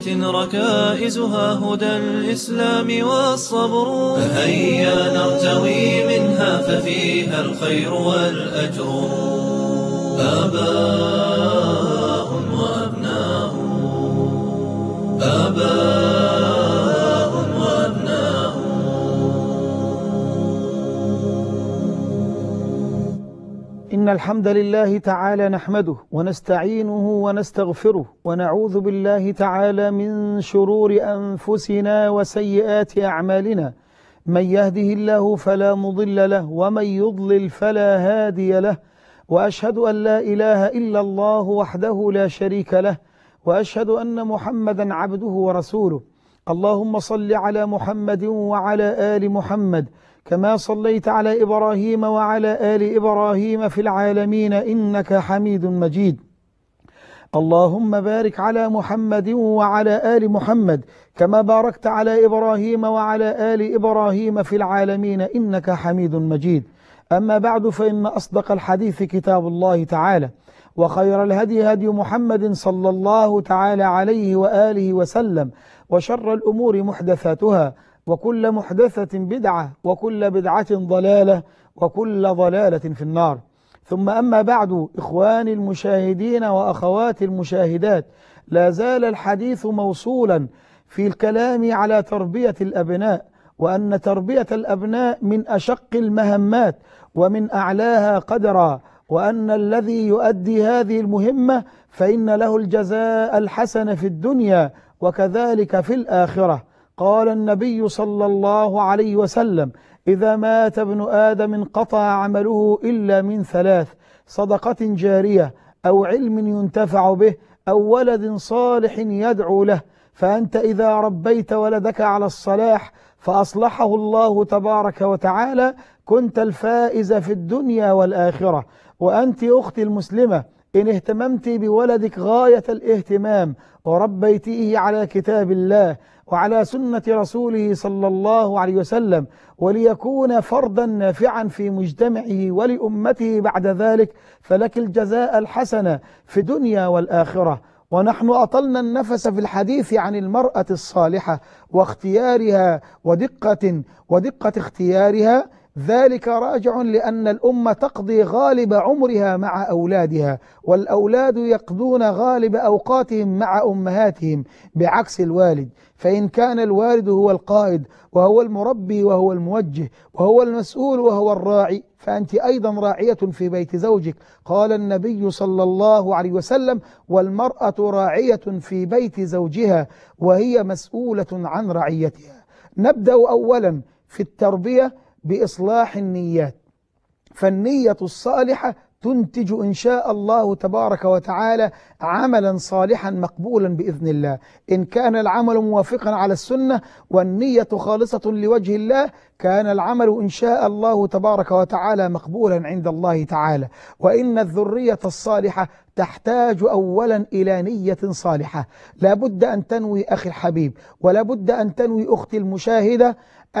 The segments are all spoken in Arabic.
ركائزها هدى الإسلام والصبر، فهيا نرتوي منها ففيها الخير والأجر. آباء وأبناء، آباء وأبناء. إن الحمد لله تعالى نحمده ونستعينه ونستغفره ونعوذ بالله تعالى من شرور أنفسنا وسيئات أعمالنا، من يهده الله فلا مضل له ومن يضلل فلا هادي له، وأشهد أن لا إله إلا الله وحده لا شريك له، وأشهد أن محمدا عبده ورسوله. اللهم صل على محمد وعلى آل محمد كما صليت على إبراهيم وعلى آل إبراهيم في العالمين إنك حميد مجيد. اللهم بارك على محمد وعلى آل محمد كما باركت على إبراهيم وعلى آل إبراهيم في العالمين إنك حميد مجيد. أما بعد، فإن أصدق الحديث كتاب الله تعالى، وخير الهدي هدي محمد صلى الله تعالى عليه وآله وسلم، وشر الأمور محدثاتها، وكل محدثة بدعة، وكل بدعة ضلالة، وكل ضلالة في النار. ثم أما بعد، إخواني المشاهدين وأخواتي المشاهدات، لا زال الحديث موصولا في الكلام على تربية الأبناء، وأن تربية الأبناء من أشق المهمات ومن أعلاها قدرا، وأن الذي يؤدي هذه المهمة فإن له الجزاء الحسن في الدنيا وكذلك في الآخرة. قال النبي صلى الله عليه وسلم: إذا مات ابن آدم انقطع عمله إلا من ثلاث: صدقة جارية، أو علم ينتفع به، أو ولد صالح يدعو له. فأنت إذا ربيت ولدك على الصلاح فأصلحه الله تبارك وتعالى كنت الفائز في الدنيا والآخرة. وأنت أختي المسلمة، إن اهتممت بولدك غاية الاهتمام وربيتيه على كتاب الله وعلى سنة رسوله صلى الله عليه وسلم، وليكون فردا نافعا في مجتمعه ولأمته بعد ذلك، فلك الجزاء الحسن في الدنيا والآخرة. ونحن أطلنا النفس في الحديث عن المرأة الصالحة واختيارها ودقة اختيارها. ذلك راجع لأن الأمة تقضي غالب عمرها مع أولادها، والأولاد يقضون غالب أوقاتهم مع أمهاتهم، بعكس الوالد. فإن كان الوالد هو القائد وهو المربي وهو الموجه وهو المسؤول وهو الراعي، فأنت أيضا راعية في بيت زوجك. قال النبي صلى الله عليه وسلم: والمرأة راعية في بيت زوجها وهي مسؤولة عن رعيتها. نبدأ أولا في التربية بإصلاح النيات، فالنية الصالحة تنتج إن شاء الله تبارك وتعالى عملا صالحا مقبولا بإذن الله. إن كان العمل موافقا على السنة والنية خالصة لوجه الله، كان العمل إن شاء الله تبارك وتعالى مقبولا عند الله تعالى. وإن الذرية الصالحة تحتاج أولا إلى نية صالحة. لا بد أن تنوي أخي الحبيب، ولا بد أن تنوي أختي المشاهدة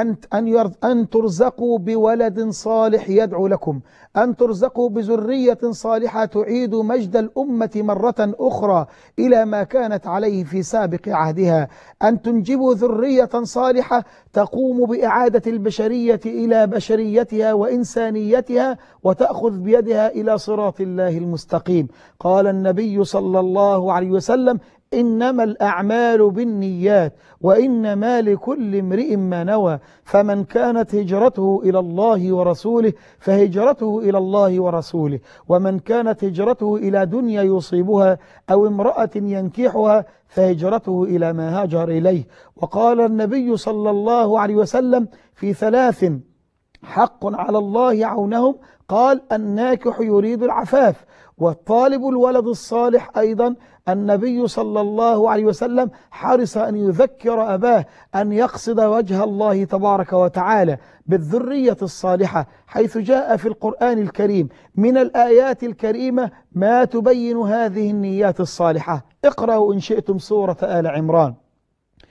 أن ترزقوا بولد صالح يدعو لكم، أن ترزقوا بذرية صالحة تعيد مجد الأمة مرة أخرى إلى ما كانت عليه في سابق عهدها، أن تنجبوا ذرية صالحة تقوم بإعادة البشرية إلى بشريتها وإنسانيتها، وتأخذ بيدها إلى صراط الله المستقيم. قال النبي صلى الله عليه وسلم: إنما الأعمال بالنيات وإنما لكل امرئ ما نوى، فمن كانت هجرته إلى الله ورسوله فهجرته إلى الله ورسوله، ومن كانت هجرته إلى دنيا يصيبها أو امرأة ينكحها فهجرته إلى ما هاجر إليه. وقال النبي صلى الله عليه وسلم في ثلاث حق على الله عونهم، قال: الناكح يريد العفاف، والطالب الولد الصالح. أيضا النبي صلى الله عليه وسلم حرص أن يذكر أباه أن يقصد وجه الله تبارك وتعالى بالذرية الصالحة، حيث جاء في القرآن الكريم من الآيات الكريمة ما تبين هذه النيات الصالحة. اقرأوا إن شئتم سورة آل عمران.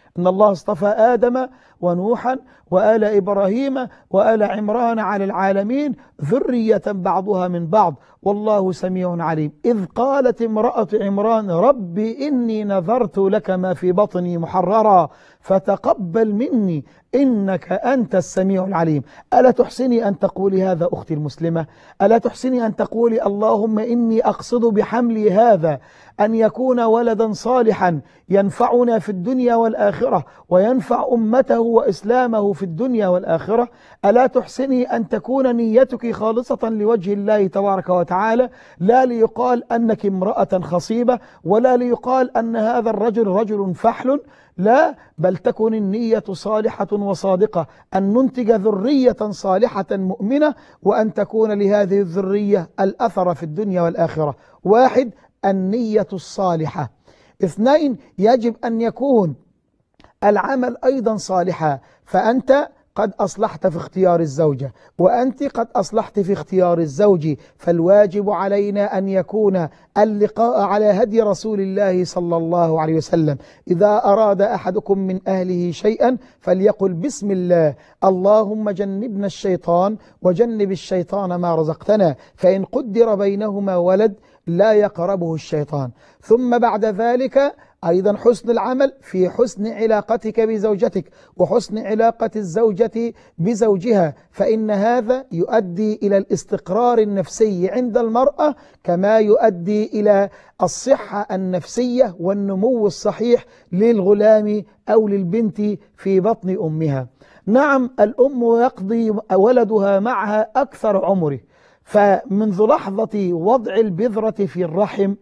إن الله اصطفى آدم ونوحا وآل إبراهيم وآل عمران على العالمين ذرية بعضها من بعض والله سميع عليم. إذ قالت امرأة عمران رب إني نذرت لك ما في بطني محررا فتقبل مني إنك أنت السميع العليم. ألا تحسني أن تقولي هذا أختي المسلمة؟ ألا تحسني أن تقولي اللهم إني أقصد بحملي هذا أن يكون ولدا صالحا ينفعنا في الدنيا والآخرة وينفع أمته وإسلامه في الدنيا والآخرة؟ ألا تحسني أن تكون نيتك خالصة لوجه الله تبارك وتعالى، لا ليقال أنك امرأة خصيبة ولا ليقال أن هذا الرجل رجل فحل، لا، بل تكن النية صالحة وصادقة أن ننتج ذرية صالحة مؤمنة وأن تكون لهذه الذرية الأثر في الدنيا والآخرة. 1. النية الصالحة. 2. يجب أن يكون العمل أيضا صالحا، فأنت قد أصلحت في اختيار الزوجة وأنت قد أصلحت في اختيار الزوج، فالواجب علينا أن يكون اللقاء على هدي رسول الله صلى الله عليه وسلم. إذا أراد أحدكم من أهله شيئا فليقل بسم الله اللهم جنبنا الشيطان وجنب الشيطان ما رزقتنا، فإن قدر بينهما ولد لا يقربه الشيطان. ثم بعد ذلك أيضا حسن العمل في حسن علاقتك بزوجتك وحسن علاقة الزوجة بزوجها، فإن هذا يؤدي إلى الاستقرار النفسي عند المرأة كما يؤدي إلى الصحة النفسية والنمو الصحيح للغلام أو للبنت في بطن أمها. نعم، الأم يقضي ولدها معها أكثر عمره، فمنذ لحظة وضع البذرة في الرحم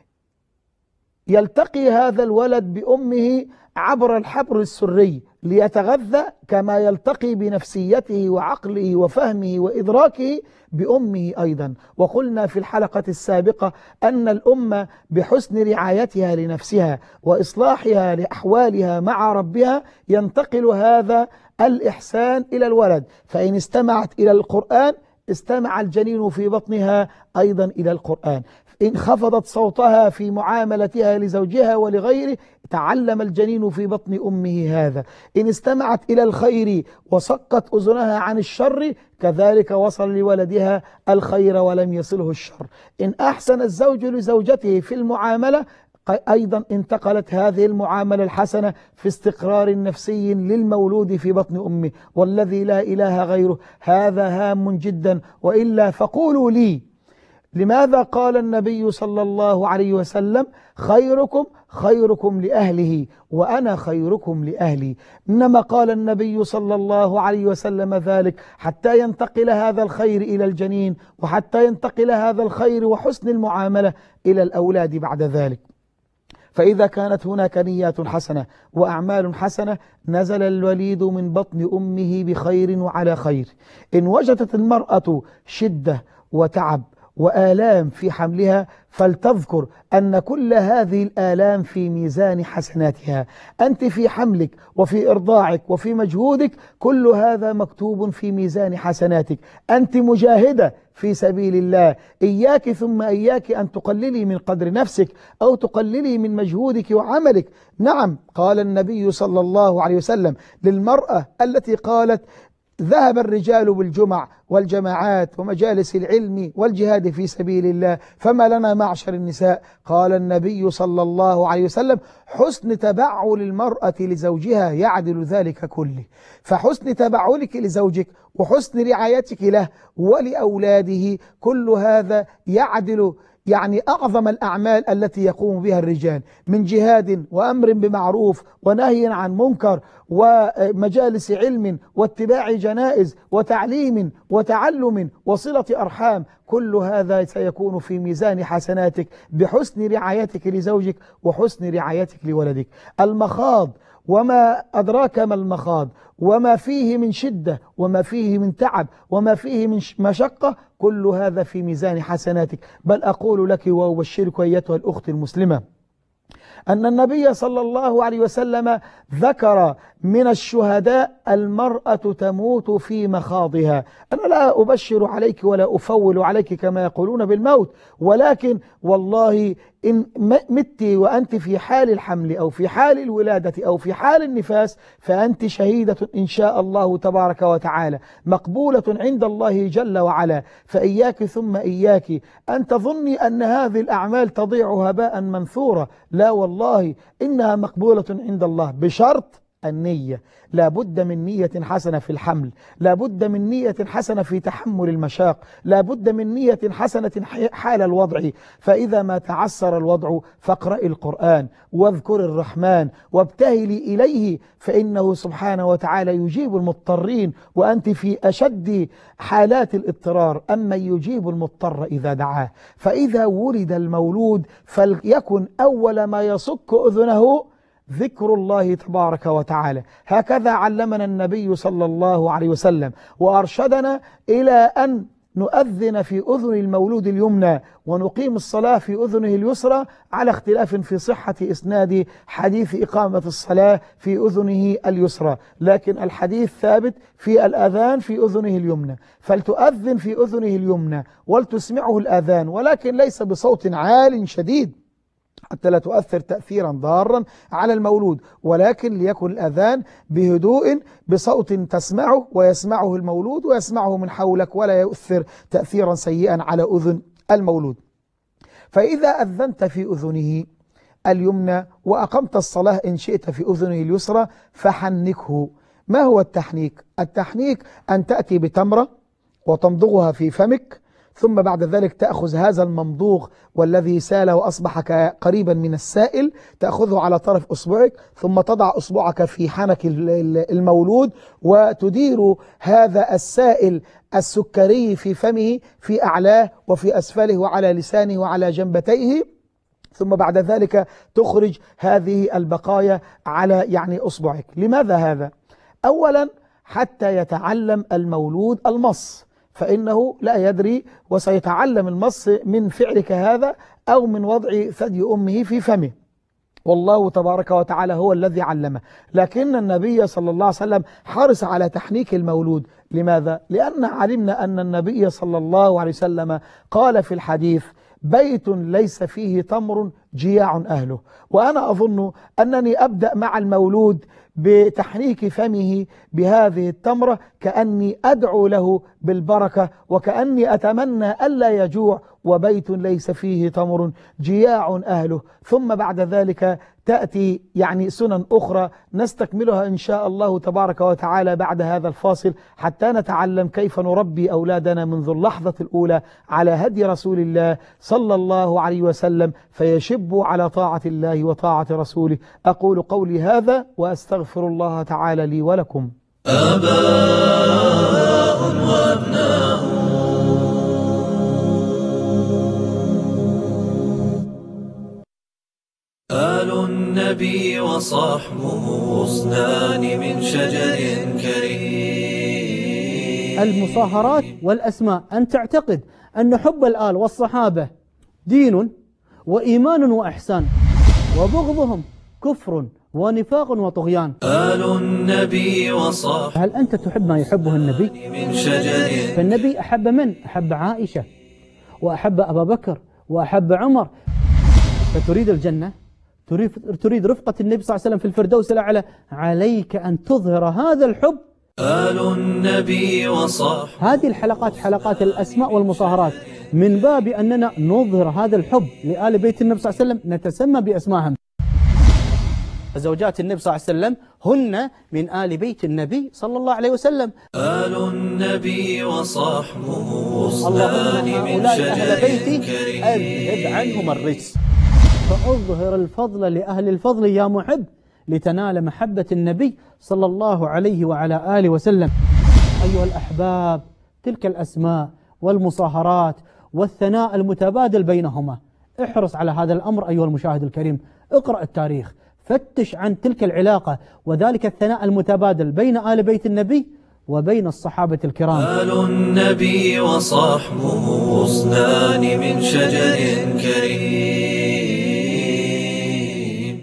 يلتقي هذا الولد بأمه عبر الحبل السري ليتغذى كما يلتقي بنفسيته وعقله وفهمه وإدراكه بأمه أيضا. وقلنا في الحلقة السابقة أن الأم بحسن رعايتها لنفسها وإصلاحها لأحوالها مع ربها ينتقل هذا الإحسان إلى الولد، فإن استمعت إلى القرآن استمع الجنين في بطنها أيضا إلى القرآن، إن خفضت صوتها في معاملتها لزوجها ولغيره تعلم الجنين في بطن أمه هذا، إن استمعت إلى الخير وصقت أذنها عن الشر كذلك وصل لولدها الخير ولم يصله الشر. إن أحسن الزوج لزوجته في المعاملة أيضا انتقلت هذه المعاملة الحسنة في استقرار نفسي للمولود في بطن أمه، والذي لا إله غيره. هذا هام جدا، وإلا فقولوا لي لماذا قال النبي صلى الله عليه وسلم خيركم خيركم لأهله وأنا خيركم لأهلي؟ إنما قال النبي صلى الله عليه وسلم ذلك حتى ينتقل هذا الخير إلى الجنين، وحتى ينتقل هذا الخير وحسن المعاملة إلى الأولاد بعد ذلك. فإذا كانت هناك نيات حسنة وأعمال حسنة نزل الوليد من بطن أمه بخير وعلى خير. إن وجدت المرأة شدة وتعب وآلام في حملها فلتذكر أن كل هذه الآلام في ميزان حسناتها. أنت في حملك وفي إرضاعك وفي مجهودك كل هذا مكتوب في ميزان حسناتك. أنت مجاهدة في سبيل الله، إياك ثم إياك أن تقللي من قدر نفسك أو تقللي من مجهودك وعملك. نعم، قال النبي صلى الله عليه وسلم للمرأة التي قالت ذهب الرجال بالجمع والجماعات ومجالس العلم والجهاد في سبيل الله فما لنا معشر النساء، قال النبي صلى الله عليه وسلم حسن تبعل المرأة لزوجها يعدل ذلك كله. فحسن تبعلك لزوجك وحسن رعايتك له ولأولاده كل هذا يعدل أعظم الأعمال التي يقوم بها الرجال من جهاد وأمر بمعروف ونهي عن منكر ومجالس علم واتباع جنائز وتعليم وتعلم وصلة أرحام. كل هذا سيكون في ميزان حسناتك بحسن رعايتك لزوجك وحسن رعايتك لولدك. المخاض وما أدراك ما المخاض وما فيه من شدة وما فيه من تعب وما فيه من مشقة كل هذا في ميزان حسناتك. بل أقول لك وأبشرك أيتها الأخت المسلمة أن النبي صلى الله عليه وسلم ذكر من الشهداء المرأة تموت في مخاضها. أنا لا أبشر عليك ولا أفول عليك كما يقولون بالموت، ولكن والله إن مت وأنت في حال الحمل أو في حال الولادة أو في حال النفاس فأنت شهيدة إن شاء الله تبارك وتعالى، مقبولة عند الله جل وعلا. فإياك ثم إياك أن تظني أن هذه الأعمال تضيع هباء منثورا، لا والله إنها مقبولة عند الله بشرط النية. لا بد من نية حسنة في الحمل، لا بد من نية حسنة في تحمل المشاق، لا بد من نية حسنة حال الوضع. فإذا ما تعسر الوضع فاقرأ القرآن واذكر الرحمن وابتهلي إليه، فإنه سبحانه وتعالى يجيب المضطرين وأنت في أشد حالات الاضطرار. أما يجيب المضطر إذا دعاه. فإذا ولد المولود فليكن أول ما يصك أذنه ذكر الله تبارك وتعالى. هكذا علمنا النبي صلى الله عليه وسلم، وأرشدنا إلى أن نؤذن في أذن المولود اليمنى ونقيم الصلاة في أذنه اليسرى، على اختلاف في صحة إسناد حديث إقامة الصلاة في أذنه اليسرى، لكن الحديث ثابت في الأذان في أذنه اليمنى. فلتؤذن في أذنه اليمنى ولتسمعه الأذان، ولكن ليس بصوت عال شديد حتى لا تؤثر تأثيرا ضارا على المولود، ولكن ليكن الأذان بهدوء بصوت تسمعه ويسمعه المولود ويسمعه من حولك، ولا يؤثر تأثيرا سيئا على أذن المولود. فإذا أذنت في أذنه اليمنى وأقمت الصلاة إن شئت في أذنه اليسرى فحنكه. ما هو التحنيك؟ التحنيك أن تأتي بتمرة وتمضغها في فمك، ثم بعد ذلك تأخذ هذا الممضوغ والذي سال وأصبح قريبا من السائل، تأخذه على طرف أصبعك، ثم تضع أصبعك في حنك المولود وتدير هذا السائل السكري في فمه في أعلاه وفي أسفله وعلى لسانه وعلى جنبتيه، ثم بعد ذلك تخرج هذه البقايا على أصبعك. لماذا هذا؟ أولا حتى يتعلم المولود المص، فإنه لا يدري وسيتعلم المص من فعلك هذا أو من وضع ثدي أمه في فمه، والله تبارك وتعالى هو الذي علمه. لكن النبي صلى الله عليه وسلم حرص على تحنيك المولود. لماذا؟ لأن علمنا أن النبي صلى الله عليه وسلم قال في الحديث: بيت ليس فيه تمر جياع أهله. وأنا أظن أنني أبدأ مع المولود بتحنيك فمه بهذه التمرة كأني أدعو له بالبركة، وكأني أتمنى ألا يجوع، وبيت ليس فيه تمر جياع أهله. ثم بعد ذلك تأتي سنن أخرى نستكملها إن شاء الله تبارك وتعالى بعد هذا الفاصل، حتى نتعلم كيف نربي أولادنا منذ اللحظة الأولى على هدي رسول الله صلى الله عليه وسلم، فيشبوا على طاعة الله وطاعة رسوله. أقول قولي هذا وأستغفر الله تعالى لي ولكم. آباء وأبناء آل النبي وصحبه غصنان من شجر كريم. المصاهرات والأسماء، أن تعتقد أن حب الآل والصحابة دين وإيمان وإحسان، وبغضهم كفر ونفاق وطغيان. آل النبي وصحبه، هل أنت تحب ما يحبه النبي؟ من شجر. فالنبي أحب من؟ أحب عائشة وأحب أبا بكر وأحب عمر. فتريد الجنة، تريد رفقة النبي صلى الله عليه وسلم في الفردوس الأعلى، عليك أن تظهر هذا الحب. آل النبي وصحبه. هذه الحلقات حلقات الأسماء والمصاهرات من باب أننا نظهر هذا الحب لآل بيت النبي صلى الله عليه وسلم، نتسمى بأسمائهم. زوجات النبي صلى الله عليه وسلم هن من آل بيت النبي صلى الله عليه وسلم. آل النبي وصحبه غصنان اللهم من هؤلاء أهل شجر بيتي كريم. أذهب عنهم الرجس. فأظهر الفضل لأهل الفضل يا محب، لتنال محبة النبي صلى الله عليه وعلى آله وسلم. أيها الأحباب، تلك الأسماء والمصاهرات والثناء المتبادل بينهما، احرص على هذا الأمر أيها المشاهد الكريم. اقرأ التاريخ، فتش عن تلك العلاقة وذلك الثناء المتبادل بين آل بيت النبي وبين الصحابة الكرام. آل النبي وصحبه غصنان من شجر كريم.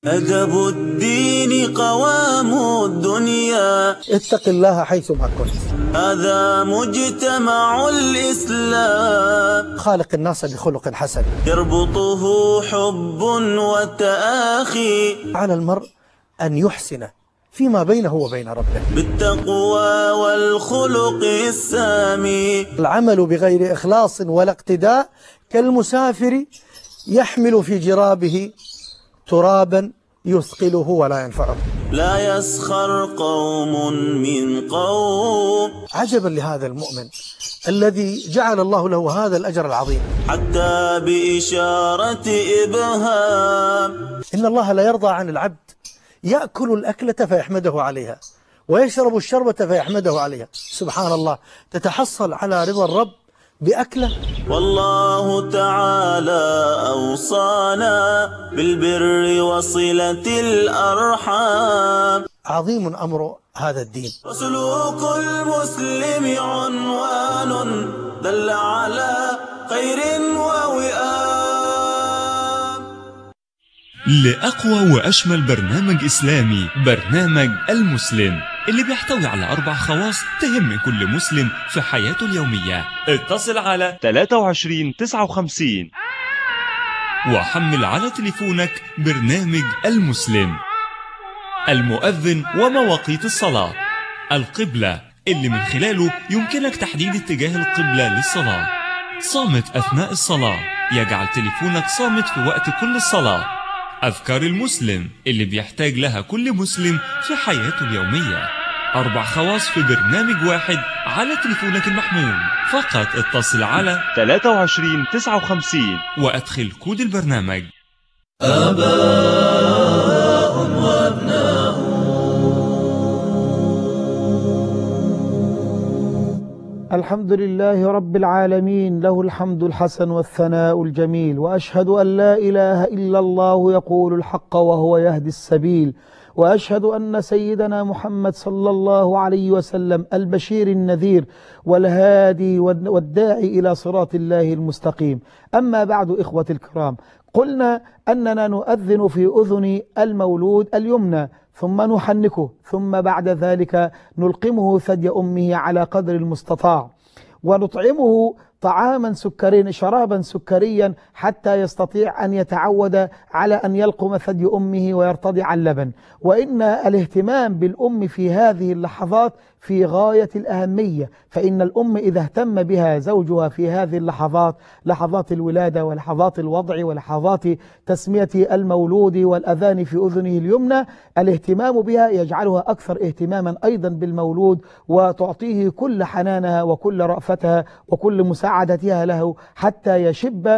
أدب الدين قوام الدنيا. اتق الله حيثما كنت. هذا مجتمع الإسلام. خالق الناس بخلق حسن يربطه حب وتآخي. على المرء أن يحسن فيما بينه وبين ربه بالتقوى والخلق السامي. العمل بغير إخلاص ولا اقتداء كالمسافر يحمل في جرابه ترابا يثقله ولا ينفعه. لا يسخر قوم من قوم. عجبا لهذا المؤمن الذي جعل الله له هذا الأجر العظيم. حتى بإشارة إبهام. إن الله لا يرضى عن العبد يأكل الأكلة فيحمده عليها ويشرب الشربة فيحمده عليها. سبحان الله، تتحصل على رضا الرب بأكلة. والله تعالى أوصانا بالبر وصلة الأرحام. عظيم أمر هذا الدين. وسلوك المسلم عنوان دل على خير ووئام. لأقوى وأشمل برنامج إسلامي، برنامج المسلم، اللي بيحتوي على 4 خواص تهم كل مسلم في حياته اليومية. اتصل على 2359 وحمل على تليفونك برنامج المسلم. المؤذن ومواقيت الصلاة، القبلة اللي من خلاله يمكنك تحديد اتجاه القبلة للصلاة، صامت أثناء الصلاة يجعل تليفونك صامت في وقت كل الصلاة، أذكار المسلم اللي بيحتاج لها كل مسلم في حياته اليومية. 4 خواص في برنامج واحد على تليفونك المحمول. فقط اتصل على 2359 وأدخل كود البرنامج. آباء وأبناء الحمد لله رب العالمين، له الحمد الحسن والثناء الجميل، وأشهد أن لا إله إلا الله يقول الحق وهو يهدي السبيل، وأشهد أن سيدنا محمد صلى الله عليه وسلم البشير النذير والهادي والداعي إلى صراط الله المستقيم. أما بعد إخوة الكرام، قلنا أننا نؤذن في أذن المولود اليمنى، ثم نحنكه، ثم بعد ذلك نلقمه ثدي أمه على قدر المستطاع، ونطعمه طعاما سكريا، شرابا سكريا، حتى يستطيع أن يتعود على أن يلقم ثدي أمه ويرتضع اللبن. وإن الاهتمام بالأم في هذه اللحظات في غاية الأهمية، فإن الأم إذا اهتم بها زوجها في هذه اللحظات، لحظات الولادة ولحظات الوضع ولحظات تسمية المولود والأذان في أذنه اليمنى، الاهتمام بها يجعلها أكثر اهتماما أيضا بالمولود، وتعطيه كل حنانها وكل رأفتها وكل مساعدتها له، حتى يشب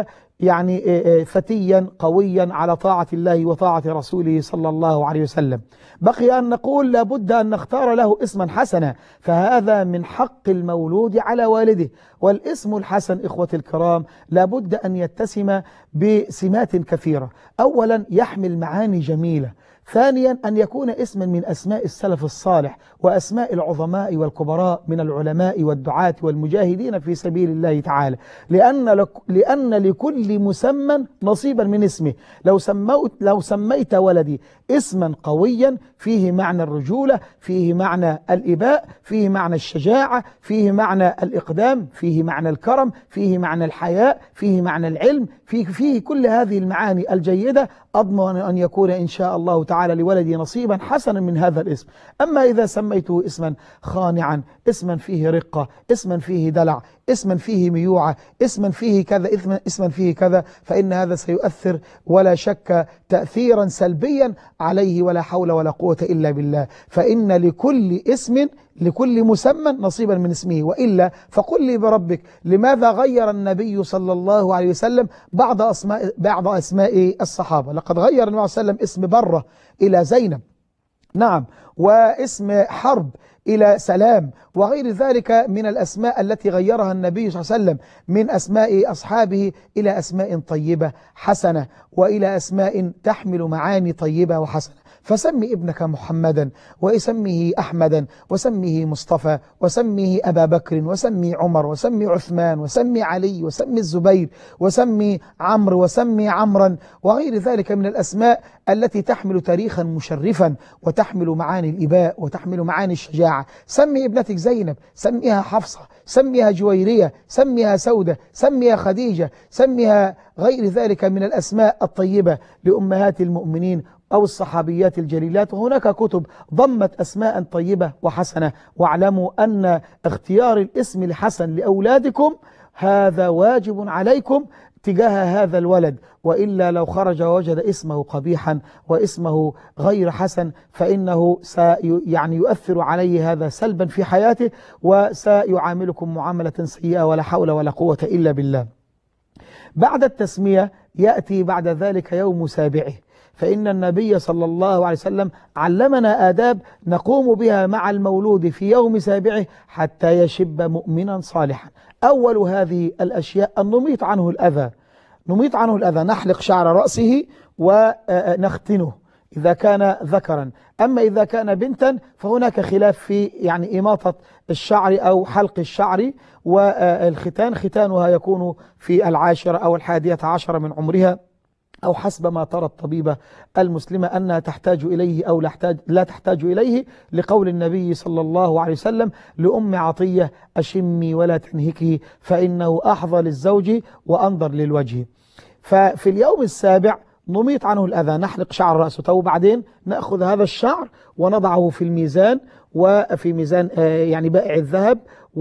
فتيا قويا على طاعة الله وطاعة رسوله صلى الله عليه وسلم. بقي أن نقول لابد أن نختار له اسما حسنا، فهذا من حق المولود على والده. والاسم الحسن إخوة الكرام لابد أن يتسم بسمات كثيرة. أولا يحمل معاني جميلة، ثانيا أن يكون اسما من أسماء السلف الصالح وأسماء العظماء والكبراء من العلماء والدعاة والمجاهدين في سبيل الله تعالى، لأن لكل مسمى نصيبا من اسمه. لو سميت ولدي اسما قويا فيه معنى الرجولة، فيه معنى الإباء، فيه معنى الشجاعة، فيه معنى الإقدام، فيه معنى الكرم، فيه معنى الحياء، فيه معنى العلم، فيه كل هذه المعاني الجيدة، أضمن أن يكون إن شاء الله تعالى لولدي نصيبا حسنا من هذا الاسم. أما إذا سميته اسما خانعا، اسما فيه رقة، اسما فيه دلع، اسما فيه ميوعة، اسما فيه كذا، اسما فيه كذا، فإن هذا سيؤثر ولا شك تأثيرا سلبيا عليه، ولا حول ولا قوة إلا بالله. فإن لكل مسمى نصيبا من اسمه، وإلا فقل لي بربك لماذا غير النبي صلى الله عليه وسلم بعض أسماء الصحابة؟ لقد غير النبي صلى الله عليه وسلم اسم برة إلى زينب، نعم، واسم حرب إلى سلام، وغير ذلك من الأسماء التي غيرها النبي صلى الله عليه وسلم من أسماء أصحابه إلى أسماء طيبة حسنة، وإلى أسماء تحمل معاني طيبة وحسنة. فسمي ابنك محمدا، وسميه أحمدا، وسميه مصطفى، وسميه أبا بكر، وسمي عمر، وسمي عثمان، وسمي علي، وسمي الزبير، وسمي عمرو، وسمي عمرا، وغير ذلك من الأسماء التي تحمل تاريخا مشرفا وتحمل معاني الإباء وتحمل معاني الشجاعة. سمي ابنتك زينب، سميها حفصة، سميها جويرية، سميها سودة، سميها خديجة، سميها غير ذلك من الأسماء الطيبة لأمهات المؤمنين أو الصحابيات الجليلات. وهناك كتب ضمت أسماء طيبة وحسنة. واعلموا أن اختيار الاسم الحسن لأولادكم هذا واجب عليكم تجاه هذا الولد، وإلا لو خرج ووجد اسمه قبيحا واسمه غير حسن فإنه يؤثر عليه هذا سلبا في حياته وسيعاملكم معاملة سيئة ولا حول ولا قوة إلا بالله. بعد التسمية يأتي بعد ذلك يوم سابعه، فإن النبي صلى الله عليه وسلم علمنا آداب نقوم بها مع المولود في يوم سابعه حتى يشب مؤمنا صالحا. أول هذه الأشياء أن نميط عنه الأذى، نحلق شعر رأسه ونختنه إذا كان ذكرا. أما إذا كان بنتا فهناك خلاف في إماطة الشعر أو حلق الشعر. والختان ختانها يكون في 10 أو 11 من عمرها، أو حسب ما ترى الطبيبة المسلمة أنها تحتاج إليه أو لا تحتاج إليه، لقول النبي صلى الله عليه وسلم لأم عطية: أشمي ولا تنهكي فإنه أحظى للزوج وأنظر للوجه. ففي اليوم السابع نميط عنه الأذى، نحلق شعر رأسه، وبعدين نأخذ هذا الشعر ونضعه في الميزان، وفي ميزان بائع الذهب،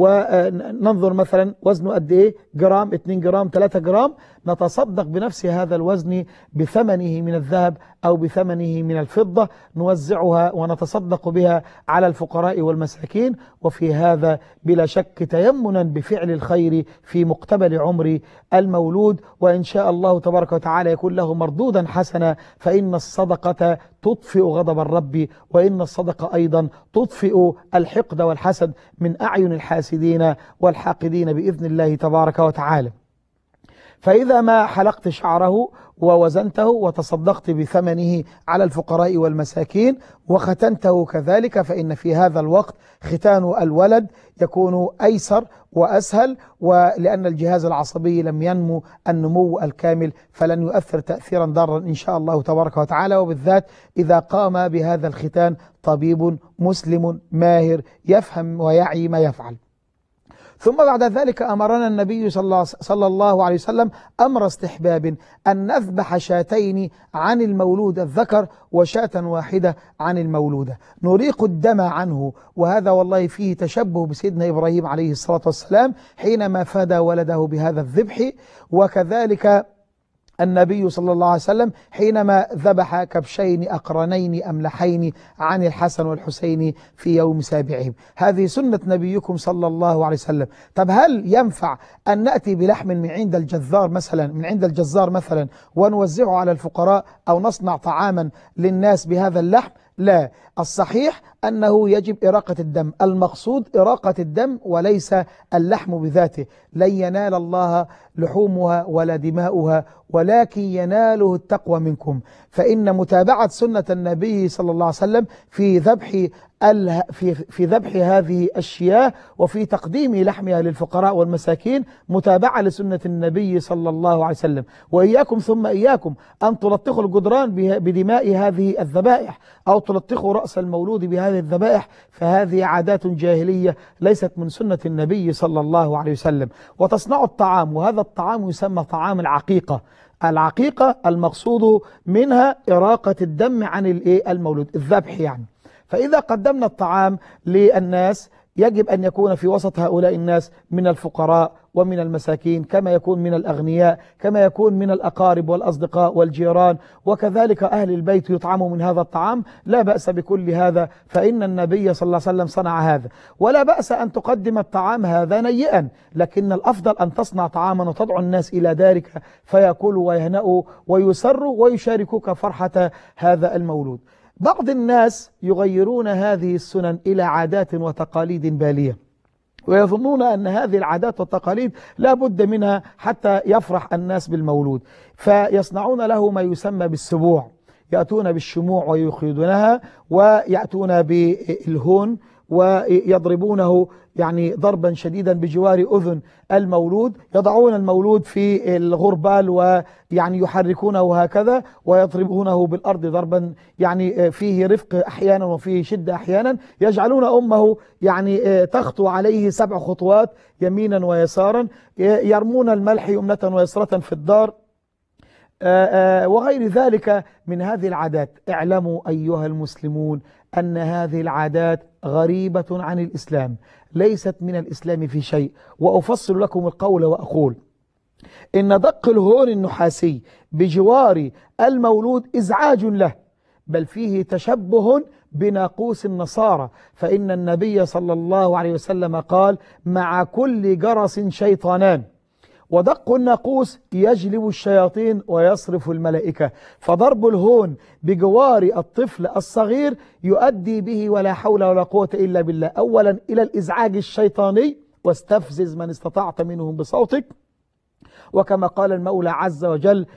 وننظر مثلا وزنه قد ايه، جرام، 2 جرام، 3 جرام، نتصدق بنفس هذا الوزن بثمنه من الذهب أو بثمنه من الفضة، نوزعها ونتصدق بها على الفقراء والمساكين. وفي هذا بلا شك تيمنا بفعل الخير في مقتبل عمر المولود، وإن شاء الله تبارك وتعالى يكون له مردودا حسنا، فإن الصدقة تطفئ غضب الرب، وإن الصدقة أيضا تطفئ الحقد والحسد من أعين الحاسدين والحاقدين بإذن الله تبارك وتعالى. فإذا ما حلقت شعره ووزنته وتصدقت بثمنه على الفقراء والمساكين وختنته كذلك، فإن في هذا الوقت ختان الولد يكون أيسر وأسهل، ولأن الجهاز العصبي لم ينمو النمو الكامل فلن يؤثر تأثيرا ضارا إن شاء الله تبارك وتعالى، وبالذات إذا قام بهذا الختان طبيب مسلم ماهر يفهم ويعي ما يفعل. ثم بعد ذلك أمرنا النبي صلى الله عليه وسلم أمر استحباب أن نذبح شاتين عن المولود الذكر وشاة واحدة عن المولودة، نريق الدم عنه. وهذا والله فيه تشبه بسيدنا إبراهيم عليه الصلاة والسلام حينما فدى ولده بهذا الذبح، وكذلك النبي صلى الله عليه وسلم حينما ذبح كبشين أقرنين أملحين عن الحسن والحسين في يوم سابعهم. هذه سنة نبيكم صلى الله عليه وسلم. طب هل ينفع أن نأتي بلحم من عند الجزار مثلا ونوزعه على الفقراء أو نصنع طعاما للناس بهذا اللحم؟ لا، الصحيح أنه يجب إراقة الدم، المقصود إراقة الدم وليس اللحم بذاته. لن ينال الله لحومها ولا دماؤها ولكن يناله التقوى منكم. فإن متابعة سنة النبي صلى الله عليه وسلم في ذبح هذه الشياه وفي تقديم لحمها للفقراء والمساكين متابعة لسنة النبي صلى الله عليه وسلم. وإياكم ثم إياكم أن تلطخوا الجدران بدماء هذه الذبائح أو تلطخوا رأس المولود بهذه الذبائح، فهذه عادات جاهلية ليست من سنة النبي صلى الله عليه وسلم. وتصنعوا الطعام، وهذا الطعام يسمى طعام العقيقة. العقيقة المقصود منها إراقة الدم عن المولود، الذبح يعني. فإذا قدمنا الطعام للناس يجب أن يكون في وسط هؤلاء الناس من الفقراء ومن المساكين، كما يكون من الأغنياء، كما يكون من الأقارب والأصدقاء والجيران، وكذلك أهل البيت يطعموا من هذا الطعام. لا بأس بكل هذا، فإن النبي صلى الله عليه وسلم صنع هذا. ولا بأس أن تقدم الطعام هذا نيئا، لكن الأفضل أن تصنع طعاما وتدعو الناس إلى دارك فيأكلوا ويهنأوا ويسروا ويشاركوك فرحة هذا المولود. بعض الناس يغيرون هذه السنن إلى عادات وتقاليد بالية، ويظنون أن هذه العادات والتقاليد لا بد منها حتى يفرح الناس بالمولود، فيصنعون له ما يسمى بالسبوع، يأتون بالشموع ويخيدونها، ويأتون بالهون ويضربونه يعني ضربا شديدا بجوار أذن المولود، يضعون المولود في الغربال ويعني يحركونه هكذا ويضربونه بالأرض ضربا يعني فيه رفق أحيانا وفيه شدة أحيانا، يجعلون أمه يعني تخطو عليه 7 خطوات يمينا ويسارا، يرمون الملح يمنة ويسرة في الدار وغير ذلك من هذه العادات. اعلموا أيها المسلمون أن هذه العادات غريبة عن الإسلام، ليست من الإسلام في شيء. وأفصل لكم القول وأقول إن دق الهون النحاسي بجوار المولود إزعاج له، بل فيه تشبه بناقوس النصارى، فإن النبي صلى الله عليه وسلم قال: مع كل جرس شيطانان، ودق الناقوس يجلب الشياطين ويصرف الملائكة. فضرب الهون بجوار الطفل الصغير يؤدي به ولا حول ولا قوة إلا بالله أولا إلى الإزعاج الشيطاني، واستفزز من استطعت منهم بصوتك، وكما قال المولى عز وجل: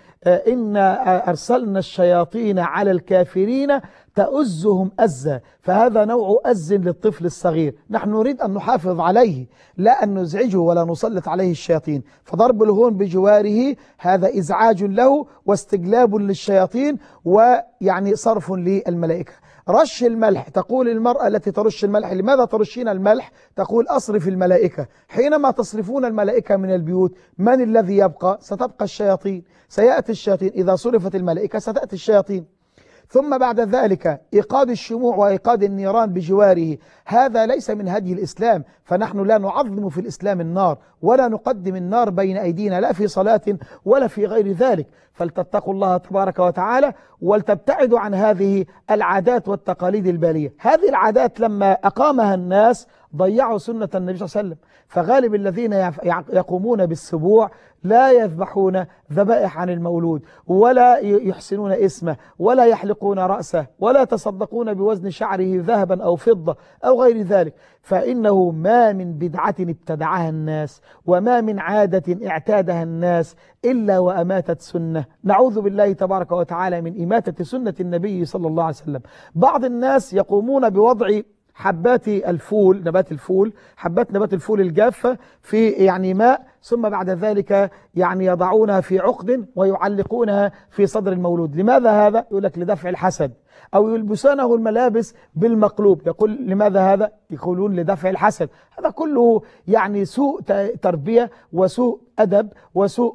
إنا أرسلنا الشياطين على الكافرين تؤزهم أزا. فهذا نوع أز للطفل الصغير، نحن نريد أن نحافظ عليه لا أن نزعجه ولا نسلط عليه الشياطين. فضرب الهون بجواره هذا إزعاج له واستجلاب للشياطين ويعني صرف للملائكة. رش الملح، تقول المرأة التي ترش الملح: لماذا ترشين الملح؟ تقول: أصرف الملائكة. حينما تصرفون الملائكة من البيوت من الذي يبقى؟ ستبقى الشياطين، سيأتي الشياطين، إذا صرفت الملائكة ستأتي الشياطين. ثم بعد ذلك إيقاد الشموع وإيقاد النيران بجواره، هذا ليس من هدي الإسلام، فنحن لا نعظم في الإسلام النار ولا نقدم النار بين أيدينا لا في صلاة ولا في غير ذلك. فلتتقوا الله تبارك وتعالى ولتبتعدوا عن هذه العادات والتقاليد البالية. هذه العادات لما أقامها الناس ضيعوا سنة النبي صلى الله عليه وسلم، فغالب الذين يقومون بالسبوع لا يذبحون ذبائح عن المولود ولا يحسنون اسمه ولا يحلقون رأسه ولا يتصدقون بوزن شعره ذهبا أو فضة أو غير ذلك، فإنه ما من بدعة ابتدعها الناس وما من عادة اعتادها الناس إلا وأماتت سنة. نعوذ بالله تبارك وتعالى من إماتة سنة النبي صلى الله عليه وسلم. بعض الناس يقومون بوضع حبات الفول، حبات نبات الفول الجافة في يعني ماء، ثم بعد ذلك يعني يضعونها في عقد ويعلقونها في صدر المولود. لماذا هذا؟ يقول لك لدفع الحسد، أو يلبسونه الملابس بالمقلوب. يقول لماذا هذا؟ يقولون لدفع الحسد. هذا كله يعني سوء تربية وسوء أدب وسوء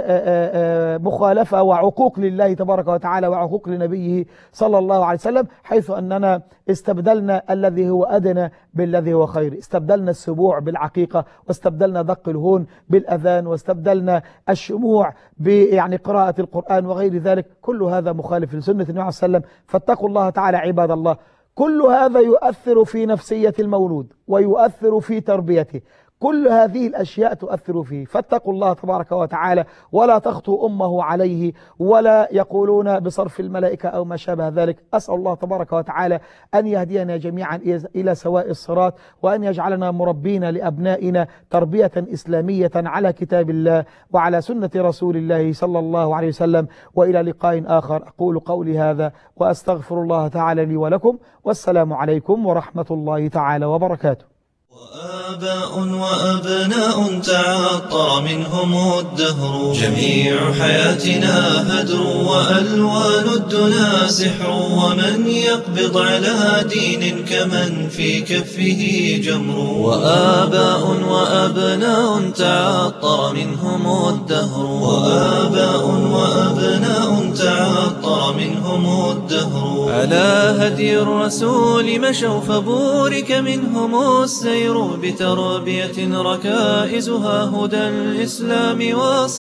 مخالفة وعقوق لله تبارك وتعالى وعقوق لنبيه صلى الله عليه وسلم، حيث أننا استبدلنا الذي هو أدنى بالذي هو خير. استبدلنا السبوع بالعقيقة، واستبدلنا دق الهون بالأذان، واستبدلنا الشموع يعني قراءة القرآن وغير ذلك. كل هذا مخالف لسنة النبي صلى الله عليه وسلم. فاتقوا الله تعالى عباد الله. كل هذا يؤثر في نفسية المولود ويؤثر في تربيته، كل هذه الأشياء تؤثر فيه. فاتقوا الله تبارك وتعالى ولا تخطوا أمه عليه ولا يقولون بصرف الملائكة أو ما شابه ذلك. أسأل الله تبارك وتعالى أن يهدينا جميعا إلى سواء الصراط، وأن يجعلنا مربين لأبنائنا تربية إسلامية على كتاب الله وعلى سنة رسول الله صلى الله عليه وسلم. وإلى لقاء آخر. أقول قولي هذا وأستغفر الله تعالى لي ولكم، والسلام عليكم ورحمة الله تعالى وبركاته. وآباء وأبناء تعطر منهم الدهر، جميع حياتنا هدر وألوان الدنا سحر، ومن يقبض على دين كمن في كفه جمر. وآباء وأبناء تعطر منهم الدهر، وآباء وأبناء تعطر منهم الدهر، على هدي الرسول مشوا فبورك منهم السير، بتربية ركائزها هدى الإسلام